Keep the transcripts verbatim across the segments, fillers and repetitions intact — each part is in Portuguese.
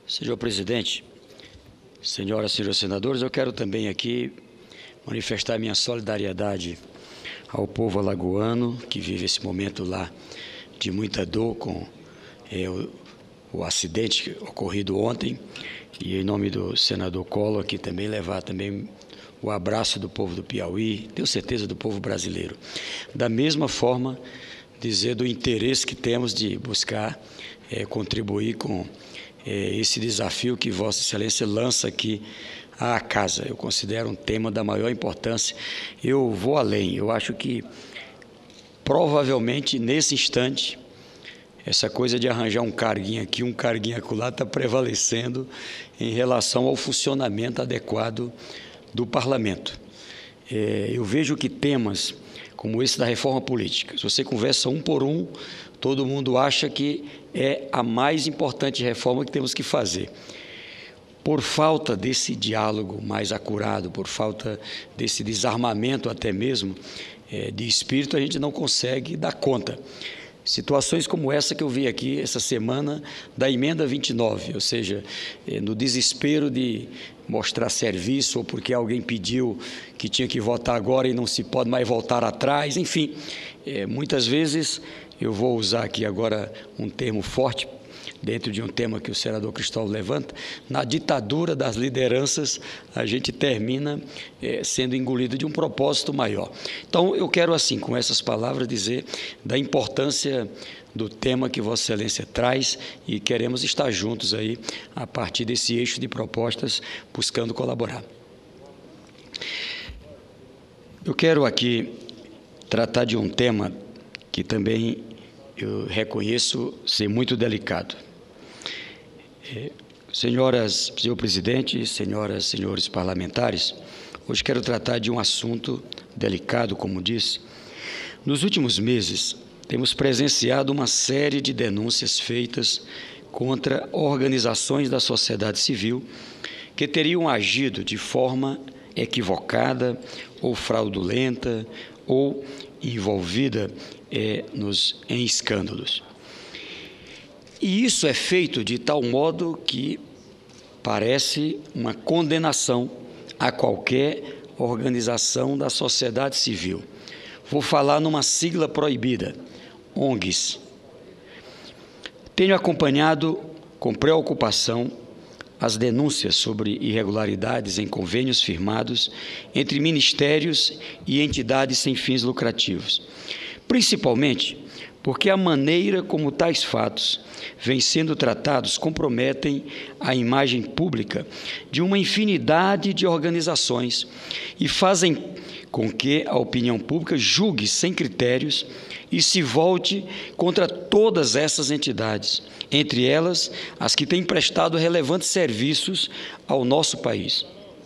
Senhor presidente, senhoras e senhores senadores, eu quero também aqui manifestar minha solidariedade ao povo alagoano que vive esse momento lá de muita dor com é, o, o acidente ocorrido ontem, e em nome do senador Collor aqui também levar também o abraço do povo do Piauí, tenho certeza do povo brasileiro. Da mesma forma, dizer do interesse que temos de buscar é, contribuir com é, esse desafio que Vossa Excelência lança aqui à casa. Eu considero um tema da maior importância. Eu vou além, eu acho que provavelmente nesse instante essa coisa de arranjar um carguinho aqui, um carguinho acolá está prevalecendo em relação ao funcionamento adequado do parlamento. É, eu vejo que temas como esse da reforma política, se você conversa um por um, todo mundo acha que é a mais importante reforma que temos que fazer. Por falta desse diálogo mais acurado, por falta desse desarmamento até mesmo é, de espírito, a gente não consegue dar conta. Situações como essa que eu vi aqui essa semana da emenda vinte e nove, ou seja, no desespero de mostrar serviço ou porque alguém pediu que tinha que votar agora e não se pode mais voltar atrás, enfim, é, muitas vezes eu vou usar aqui agora um termo forte dentro de um tema que o senador Cristóvão levanta, na ditadura das lideranças a gente termina é, sendo engolido de um propósito maior. Então eu quero assim, com essas palavras, dizer da importância do tema que Vossa Excelência traz e queremos estar juntos aí a partir desse eixo de propostas buscando colaborar. Eu quero aqui tratar de um tema que também eu reconheço ser muito delicado. Senhoras, senhor presidente, senhoras, senhores parlamentares, hoje quero tratar de um assunto delicado, como disse. Nos últimos meses, temos presenciado uma série de denúncias feitas contra organizações da sociedade civil que teriam agido de forma equivocada ou fraudulenta ou envolvida é, nos, em escândalos. E isso é feito de tal modo que parece uma condenação a qualquer organização da sociedade civil. Vou falar numa sigla proibida, O N Gs. Tenho acompanhado com preocupação as denúncias sobre irregularidades em convênios firmados entre ministérios e entidades sem fins lucrativos, principalmente porque a maneira como tais fatos vêm sendo tratados comprometem a imagem pública de uma infinidade de organizações e fazem com que a opinião pública julgue sem critérios e se volte contra todas essas entidades, entre elas as que têm prestado relevantes serviços ao nosso país.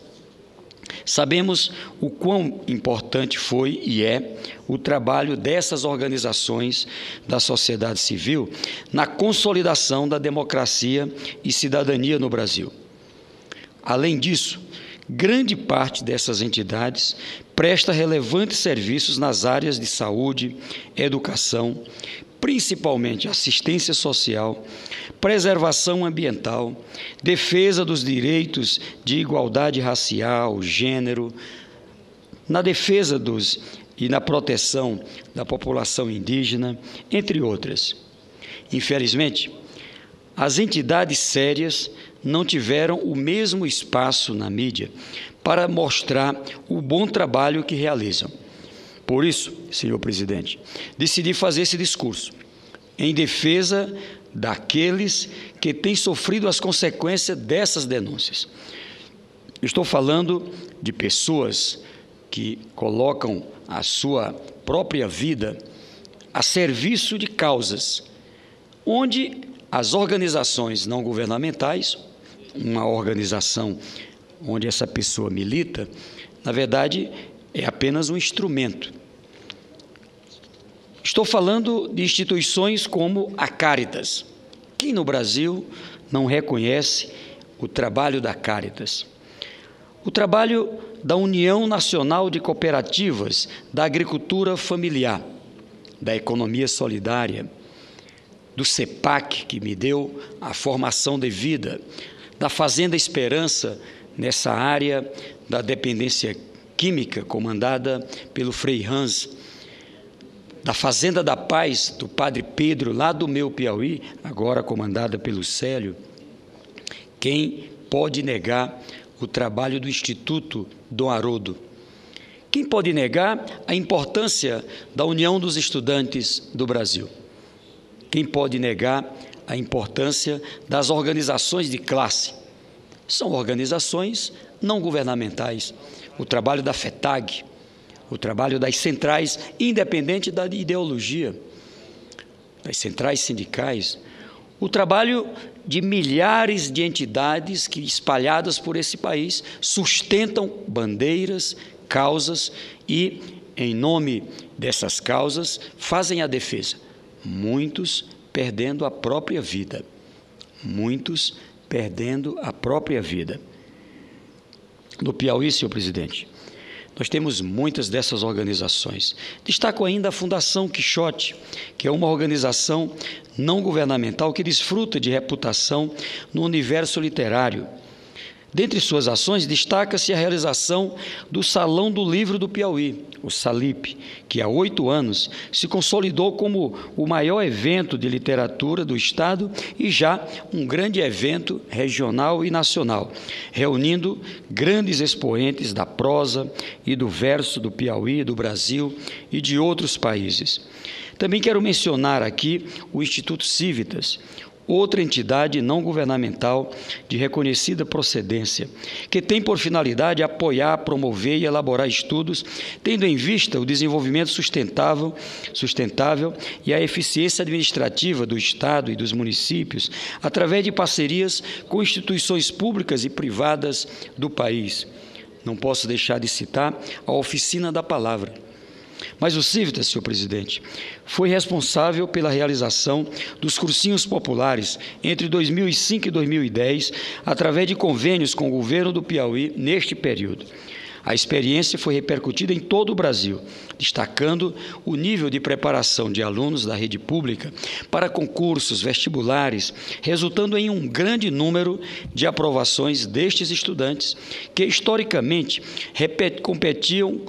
Sabemos o quão importante foi e é o trabalho dessas organizações da sociedade civil na consolidação da democracia e cidadania no Brasil. Além disso, grande parte dessas entidades presta relevantes serviços nas áreas de saúde, educação, principalmente assistência social, preservação ambiental, defesa dos direitos de igualdade racial, gênero, na defesa dos e na proteção da população indígena, entre outras. Infelizmente, as entidades sérias não tiveram o mesmo espaço na mídia para mostrar o bom trabalho que realizam. Por isso, senhor presidente, decidi fazer esse discurso em defesa daqueles que têm sofrido as consequências dessas denúncias. Estou falando de pessoas que colocam a sua própria vida a serviço de causas, onde as organizações não governamentais, uma organização onde essa pessoa milita, na verdade, é apenas um instrumento. Estou falando de instituições como a Caritas. Quem no Brasil não reconhece o trabalho da Caritas? O trabalho da União Nacional de Cooperativas da Agricultura Familiar, da Economia Solidária, do CEPAC, que me deu a formação devida, da Fazenda Esperança, nessa área da dependência química, comandada pelo Frei Hans, da Fazenda da Paz, do Padre Pedro, lá do meu Piauí, agora comandada pelo Célio. Quem pode negar o trabalho do Instituto Dom Haroldo? Quem pode negar a importância da União dos Estudantes do Brasil? Quem pode negar a importância das organizações de classe? São organizações não governamentais. O trabalho da FETAG, o trabalho das centrais, independente da ideologia, das centrais sindicais, o trabalho de milhares de entidades que, espalhadas por esse país, sustentam bandeiras, causas e, em nome dessas causas, fazem a defesa. Muitos perdendo a própria vida. Muitos perdendo a própria vida. No Piauí, senhor presidente, nós temos muitas dessas organizações. Destaco ainda a Fundação Quixote, que é uma organização não governamental que desfruta de reputação no universo literário. Dentre suas ações, destaca-se a realização do Salão do Livro do Piauí, o SALIP, que há oito anos se consolidou como o maior evento de literatura do Estado e já um grande evento regional e nacional, reunindo grandes expoentes da prosa e do verso do Piauí, do Brasil e de outros países. Também quero mencionar aqui o Instituto Civitas, outra entidade não governamental de reconhecida procedência, que tem por finalidade apoiar, promover e elaborar estudos, tendo em vista o desenvolvimento sustentável, sustentável e a eficiência administrativa do Estado e dos municípios, através de parcerias com instituições públicas e privadas do país. Não posso deixar de citar a Oficina da Palavra. Mas o Civitas, senhor presidente, foi responsável pela realização dos cursinhos populares entre dois mil e cinco e dois mil e dez, através de convênios com o governo do Piauí neste período. A experiência foi repercutida em todo o Brasil, destacando o nível de preparação de alunos da rede pública para concursos vestibulares, resultando em um grande número de aprovações destes estudantes, que historicamente competiam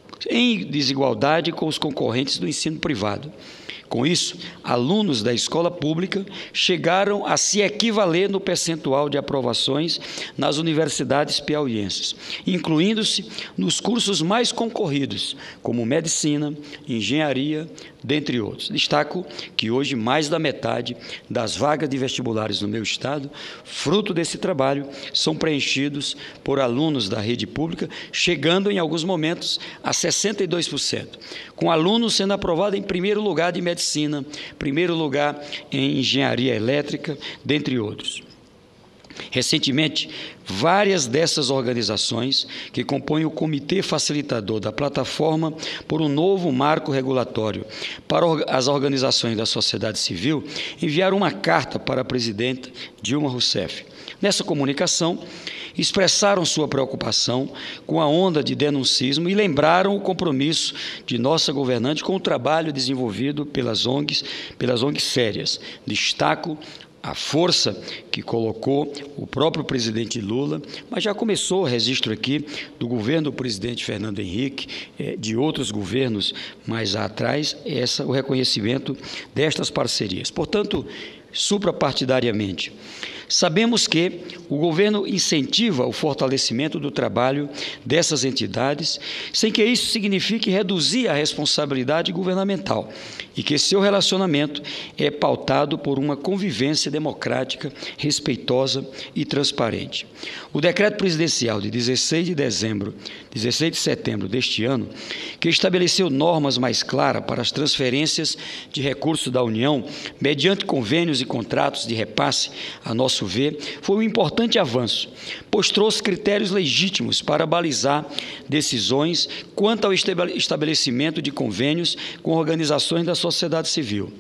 em desigualdade com os concorrentes do ensino privado. Com isso, alunos da escola pública chegaram a se equivaler no percentual de aprovações nas universidades piauienses, incluindo-se nos cursos mais concorridos, como medicina, engenharia, dentre outros. Destaco que hoje mais da metade das vagas de vestibulares no meu estado, fruto desse trabalho, são preenchidos por alunos da rede pública, chegando em alguns momentos a sessenta e dois por cento, com alunos sendo aprovados em primeiro lugar de medicina, primeiro lugar em engenharia elétrica, dentre outros. Recentemente, várias dessas organizações, que compõem o Comitê Facilitador da Plataforma por um Novo Marco Regulatório para as Organizações da Sociedade Civil, enviaram uma carta para a presidenta Dilma Rousseff. Nessa comunicação, expressaram sua preocupação com a onda de denuncismo e lembraram o compromisso de nossa governante com o trabalho desenvolvido pelas O N Gs, pelas O N Gs sérias. Destaco a força que colocou o próprio presidente Lula, mas já começou o registro aqui do governo do presidente Fernando Henrique, de outros governos mais atrás, essa, o reconhecimento destas parcerias. Portanto, suprapartidariamente, sabemos que o governo incentiva o fortalecimento do trabalho dessas entidades, sem que isso signifique reduzir a responsabilidade governamental e que seu relacionamento é pautado por uma convivência democrática, respeitosa e transparente. O decreto presidencial de dezesseis de dezembro, dezesseis de setembro deste ano, que estabeleceu normas mais claras para as transferências de recursos da União, mediante convênios e contratos de repasse, a nosso ver, foi um importante avanço, pois trouxe critérios legítimos para balizar decisões quanto ao estabelecimento de convênios com organizações da sociedade civil.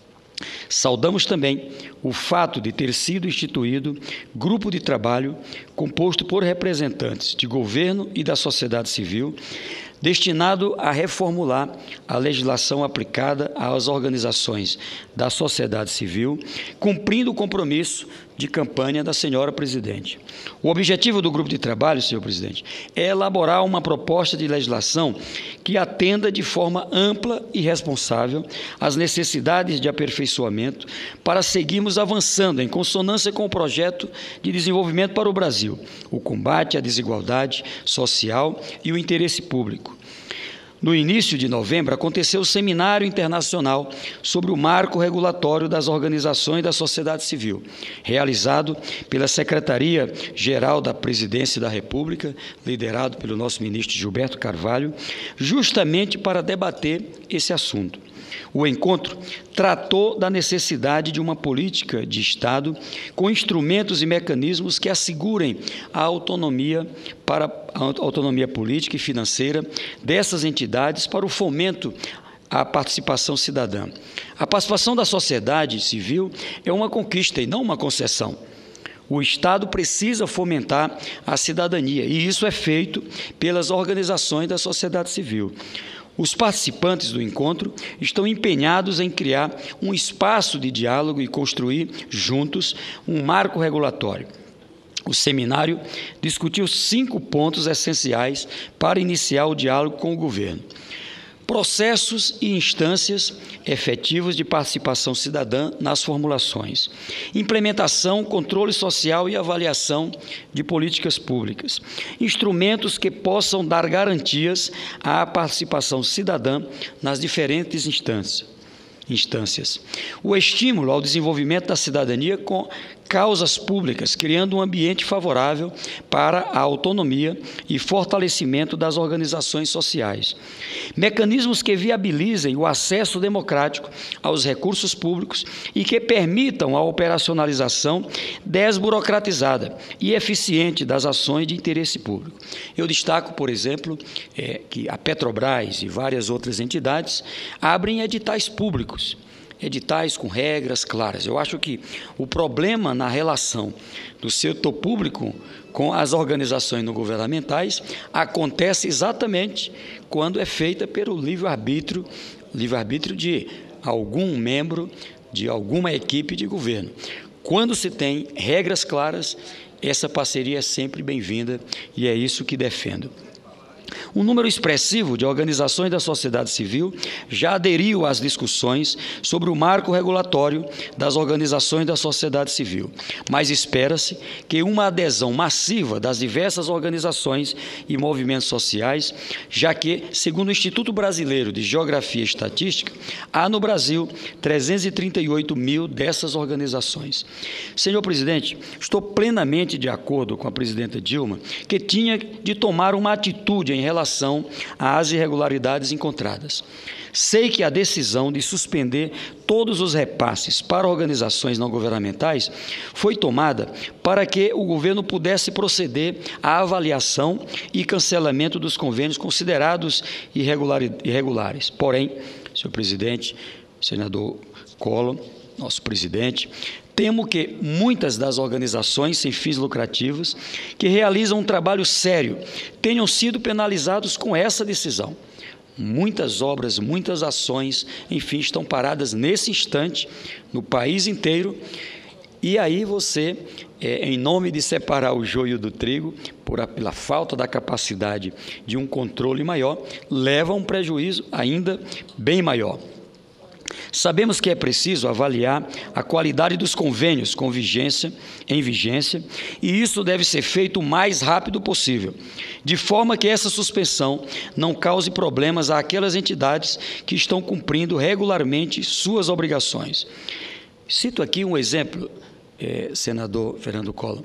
Saudamos também o fato de ter sido instituído grupo de trabalho composto por representantes de governo e da sociedade civil, destinado a reformular a legislação aplicada às organizações da sociedade civil, cumprindo o compromisso de campanha da senhora presidente. O objetivo do grupo de trabalho, senhor presidente, é elaborar uma proposta de legislação que atenda de forma ampla e responsável às necessidades de aperfeiçoamento para seguirmos avançando em consonância com o projeto de desenvolvimento para o Brasil, o combate à desigualdade social e o interesse público. No início de novembro, aconteceu o Seminário Internacional sobre o Marco Regulatório das Organizações da Sociedade Civil, realizado pela Secretaria-Geral da Presidência da República, liderado pelo nosso ministro Gilberto Carvalho, justamente para debater esse assunto. O encontro tratou da necessidade de uma política de Estado com instrumentos e mecanismos que assegurem a autonomia para a autonomia política e financeira dessas entidades para o fomento à participação cidadã. A participação da sociedade civil é uma conquista e não uma concessão. O Estado precisa fomentar a cidadania, e isso é feito pelas organizações da sociedade civil. Os participantes do encontro estão empenhados em criar um espaço de diálogo e construir, juntos, um marco regulatório. O seminário discutiu cinco pontos essenciais para iniciar o diálogo com o governo: processos e instâncias efetivos de participação cidadã nas formulações, implementação, controle social e avaliação de políticas públicas, instrumentos que possam dar garantias à participação cidadã nas diferentes instâncias. instâncias. O estímulo ao desenvolvimento da cidadania com causas públicas, criando um ambiente favorável para a autonomia e fortalecimento das organizações sociais. Mecanismos que viabilizem o acesso democrático aos recursos públicos e que permitam a operacionalização desburocratizada e eficiente das ações de interesse público. Eu destaco, por exemplo, é, que a Petrobras e várias outras entidades abrem editais públicos, editais com regras claras. Eu acho que o problema na relação do setor público com as organizações não governamentais acontece exatamente quando é feita pelo livre-arbítrio, livre-arbítrio de algum membro de alguma equipe de governo. Quando se tem regras claras, essa parceria é sempre bem-vinda e é isso que defendo. Um número expressivo de organizações da sociedade civil já aderiu às discussões sobre o marco regulatório das organizações da sociedade civil, mas espera-se que uma adesão massiva das diversas organizações e movimentos sociais, já que, segundo o Instituto Brasileiro de Geografia e Estatística, há no Brasil trezentos e trinta e oito mil dessas organizações. Senhor presidente, estou plenamente de acordo com a presidenta Dilma que tinha de tomar uma atitude em relação às irregularidades encontradas. Sei que a decisão de suspender todos os repasses para organizações não governamentais foi tomada para que o governo pudesse proceder à avaliação e cancelamento dos convênios considerados irregulares. Porém, senhor presidente, senador Collor, nosso presidente, temo que muitas das organizações sem fins lucrativos que realizam um trabalho sério tenham sido penalizados com essa decisão. Muitas obras, muitas ações, enfim, estão paradas nesse instante no país inteiro. E aí você, é, em nome de separar o joio do trigo, por a, pela falta da capacidade de um controle maior, leva a um prejuízo ainda bem maior. Sabemos que é preciso avaliar a qualidade dos convênios com vigência, em vigência, e isso deve ser feito o mais rápido possível, de forma que essa suspensão não cause problemas àquelas entidades que estão cumprindo regularmente suas obrigações. Cito aqui um exemplo, eh, senador Fernando Collor.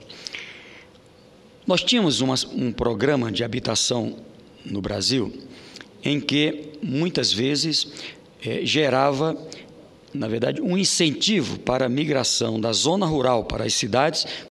Nós tínhamos uma, um programa de habitação no Brasil em que, muitas vezes, Eh, gerava, na verdade, um incentivo para a migração da zona rural para as cidades